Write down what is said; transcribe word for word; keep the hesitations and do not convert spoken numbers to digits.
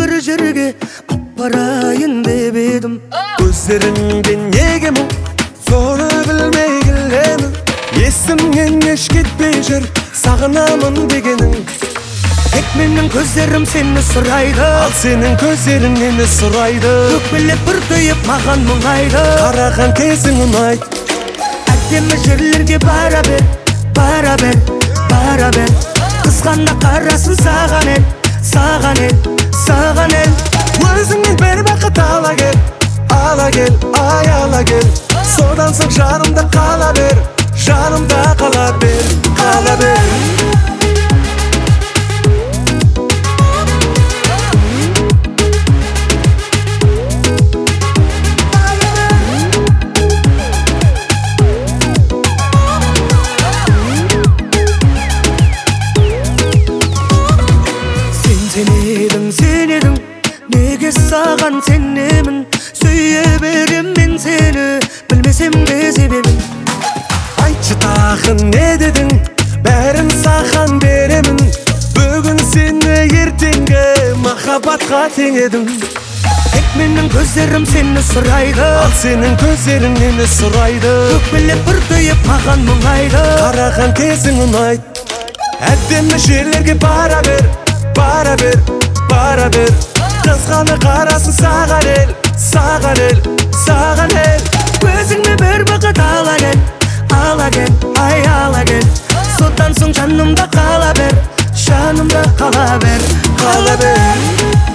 bir жерге апарайын деп едім. Көздеріңден неге мұң, соны білмей келемін. Есімнен еш кетпей жүр, сағынамын дегенің. Тек менің көздерім сені сұрайды, ал сенің көздерің мені сұрайды. өкпелеп бір түйіп маған мұңайды, қараған кезің ұнайды. әдемі жерлерге бара бер, бара бер, бара бер. Қызғанда қарасын саған ел, саған ел, саған ел. Өзіңнен бір бақыт ала кел, ала кел, ай ала кел. Содан соң жанымда қала бер, жанымда қала бер, қала бер. Сен едің, сен едің, неге саған сенемін. Сүйе берем мен сені, білмесем де себебін. Айтшы тағы не дедің, бәрін саған беремін. Бүгін сені ертеңгі махаббатқа теңедім. Тек менің көздерім сені сұрайды, ал сенің көздерің мені сұрайды. өкпелеп бір түйіп маған мұңайды, қараған кезің ұнайды. Әдемі жерлерге бара бер, бара бер, бара бер. Қызғаны қарасын саған ел, саған ел, саған ел. өзіңе бір бақыт ала кел, ала кел, ай ала кел. Содан соң жанымда қала бер, жанымда қала бер, Қала бер.